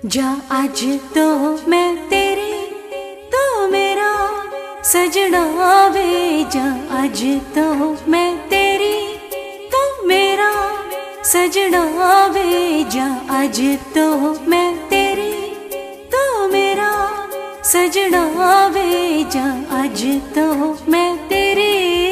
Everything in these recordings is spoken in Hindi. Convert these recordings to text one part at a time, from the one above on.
जा आज तो मैं तेरी तो मेरा सजना वे। जा आज तो मैं तेरी तो मेरा सजना वे। जा आज तो मैं तेरी तो मेरा सजना वे। जा आज तो मैं तेरी।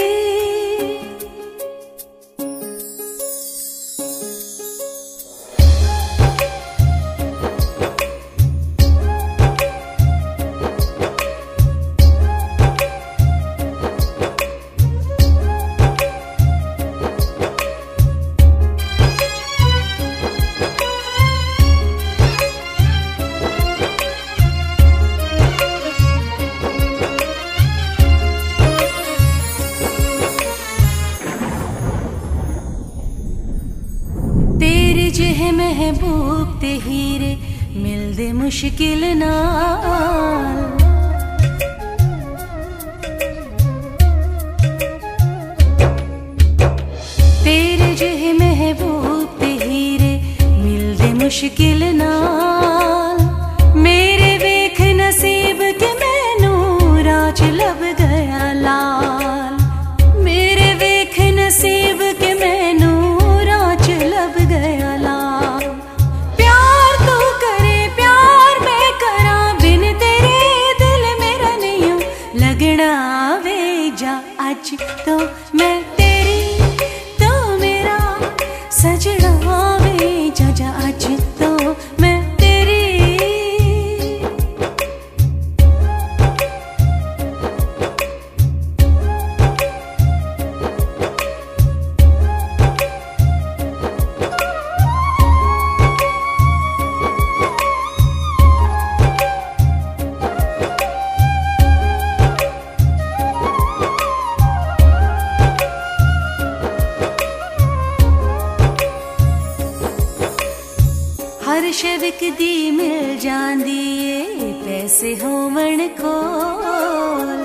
तेरे जिह महबूब ते हीरे मिलदे मुश्किल नाल। तेरे जिह महबूब ते हीरे मिलदे मुश्किल नाल। मेरे वेख नसीब के मैनू राज लब गया लाल। मेरे वेख नसीब के मैनू राज लब गया लाल। प्यार तू करे प्यार मैं करा बिन तेरे दिल मेरा नहीं लगना वे। जा आज तो मैं तेरी तो मेरा सजना वे। जा जा आज तो मैं तेरी। हर शविक दी मिल जांदी ए पैसे होवण कोल।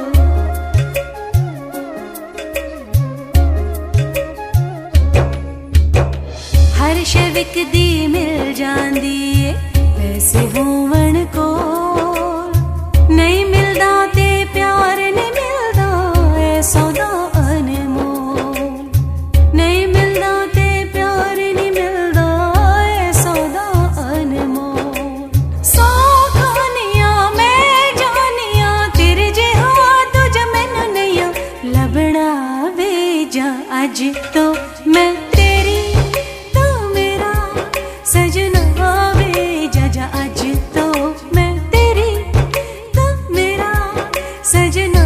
हर शविक दी मिल जांदी ए पैसे होवण कोल। नहीं मिलदा ते प्यार नहीं मिलदा ए सौदा अनमोल। नहीं मिलदा ते प्यार नहीं मिलदा ए सौदा अनमोल। सौ खानियां मैं जानियां तेरे जिहा तुझ मैनू नहीं लभना वे। जा आज तो मैं तेरी तो मेरा सजना वे। जा जा आज तो मैं तेरी तो मेरा सजना।